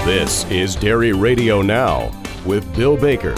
This is Dairy Radio Now with Bill Baker.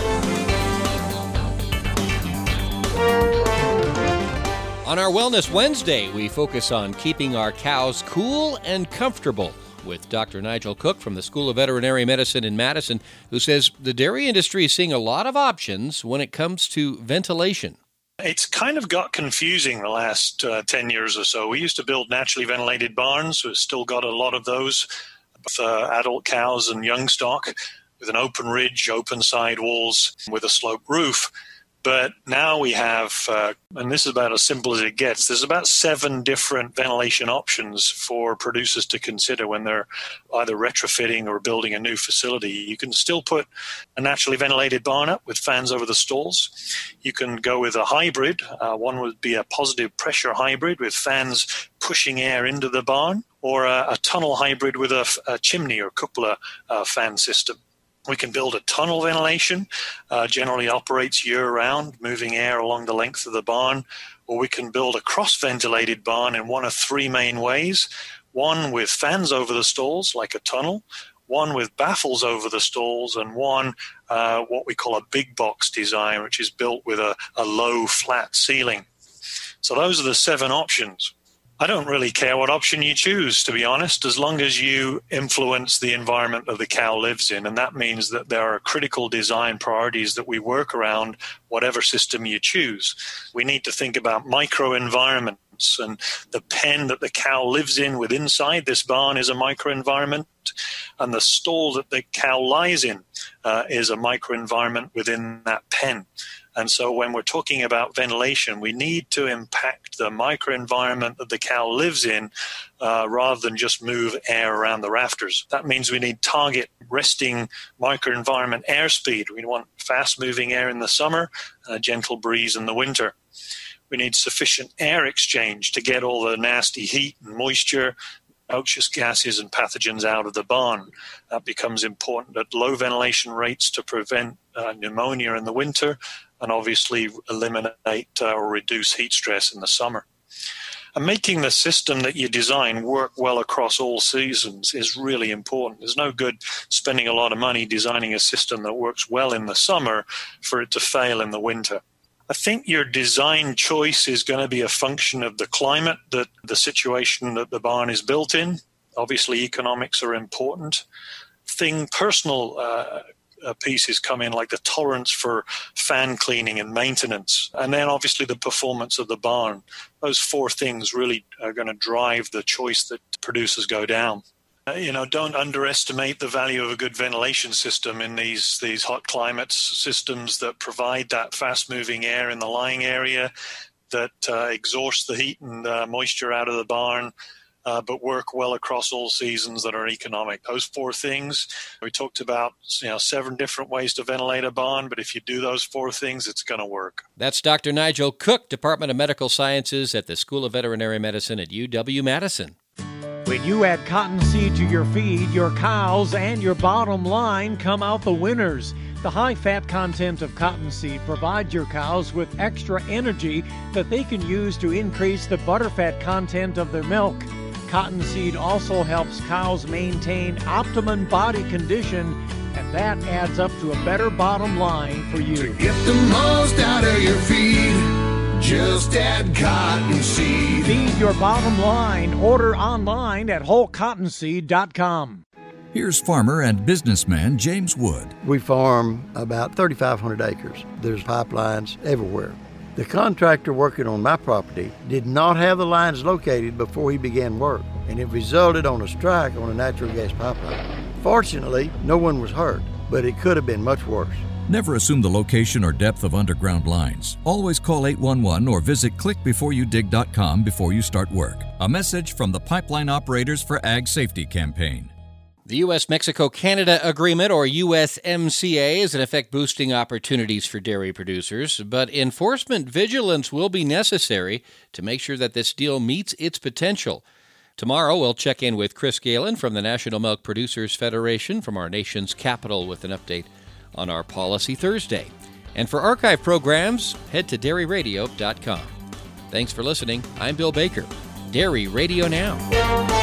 On our Wellness Wednesday, we focus on keeping our cows cool and comfortable with Dr. Nigel Cook from the School of Veterinary Medicine in Madison, who says the dairy industry is seeing a lot of options when it comes to ventilation. It's kind of got confusing the last 10 years or so. We used to build naturally ventilated barns. We've still got a lot of those with adult cows and young stock with an open ridge, open side walls with a sloped roof. But now we have, and this is about as simple as it gets, there's about 7 different ventilation options for producers to consider when they're either retrofitting or building a new facility. You can still put a naturally ventilated barn up with fans over the stalls. You can go with a hybrid. One would be a positive pressure hybrid with fans pushing air into the barn, or a tunnel hybrid with a chimney or cupola fan system. We can build a tunnel ventilation, generally operates year-round, moving air along the length of the barn, or we can build a cross-ventilated barn in one of 3 main ways. One with fans over the stalls, like a tunnel, one with baffles over the stalls, and one what we call a big box design, which is built with a low, flat ceiling. So those are the 7 options. I don't really care what option you choose, to be honest, as long as you influence the environment that the cow lives in. And that means that there are critical design priorities that we work around whatever system you choose. We need to think about microenvironments, and the pen that the cow lives in with inside this barn is a microenvironment, and the stall that the cow lies in is a microenvironment within that pen. And so when we're talking about ventilation, we need to impact the microenvironment that the cow lives in rather than just move air around the rafters. That means we need target resting microenvironment airspeed. We want fast-moving air in the summer and a gentle breeze in the winter. We need sufficient air exchange to get all the nasty heat and moisture, noxious gases and pathogens out of the barn. That becomes important at low ventilation rates to prevent pneumonia in the winter, and obviously eliminate or reduce heat stress in the summer. And making the system that you design work well across all seasons is really important. There's no good spending a lot of money designing a system that works well in the summer for it to fail in the winter. I think your design choice is going to be a function of the climate, that the situation that the barn is built in. Obviously, economics are important. Personal pieces come in, like the tolerance for fan cleaning and maintenance, and then obviously the performance of the barn. Those 4 things really are going to drive the choice that producers go down. Don't underestimate the value of a good ventilation system in these hot climates, systems that provide that fast-moving air in the lying area, that exhaust the heat and moisture out of the barn, but work well across all seasons, that are economic. Those 4 things, we talked about 7 different ways to ventilate a barn, but if you do those 4 things, it's going to work. That's Dr. Nigel Cook, Department of Medical Sciences at the School of Veterinary Medicine at UW-Madison. When you add cottonseed to your feed, your cows and your bottom line come out the winners. The high-fat content of cottonseed provides your cows with extra energy that they can use to increase the butterfat content of their milk. Cottonseed also helps cows maintain optimum body condition, and that adds up to a better bottom line for you. To get the most out of your feed, just add cottonseed. Feed your bottom line. Order online at wholecottonseed.com. Here's farmer and businessman James Wood. We farm about 3,500 acres. There's pipelines everywhere. The contractor working on my property did not have the lines located before he began work, and it resulted on a strike on a natural gas pipeline. Fortunately, no one was hurt, but it could have been much worse. Never assume the location or depth of underground lines. Always call 811 or visit clickbeforeyoudig.com before you start work. A message from the Pipeline Operators for Ag Safety campaign. The U.S.-Mexico-Canada Agreement, or USMCA, is in effect boosting opportunities for dairy producers, but enforcement vigilance will be necessary to make sure that this deal meets its potential. Tomorrow, we'll check in with Chris Galen from the National Milk Producers Federation from our nation's capital with an update on our Policy Thursday. And for archive programs, head to dairyradio.com. Thanks for listening. I'm Bill Baker. Dairy Radio Now.